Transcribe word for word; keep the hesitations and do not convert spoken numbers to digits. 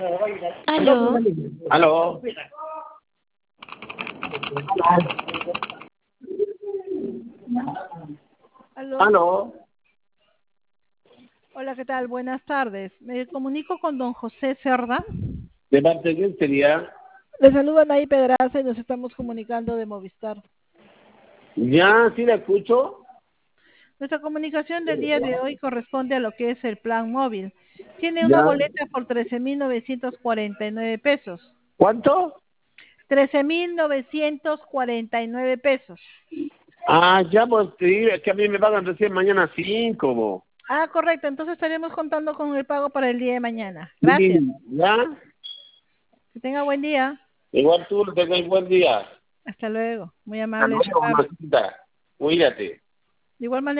Aló. Aló. Aló. Aló. Hola, ¿qué tal? Buenas tardes. Me comunico con don José Cerda. ¿De parte de quién sería? Le saluda Nay Pedraza y nos estamos comunicando de Movistar. Ya, sí la escucho. Nuestra comunicación del día de hoy corresponde a lo que es el plan móvil. Tiene una Ya. boleta por trece mil novecientos cuarenta y nueve pesos. ¿Cuánto? trece mil novecientos cuarenta y nueve pesos. Ah, ya, pues te digo, es que a mí me pagan recién mañana cinco, bo. Ah, correcto. Entonces estaremos contando con el pago para el día de mañana. Gracias. Sí, ¿ya? Que tenga buen día. Igual tú, tengas buen día. Hasta luego. Muy Hasta amable de su luego, parte. mamacita. Cuídate. De igual manera.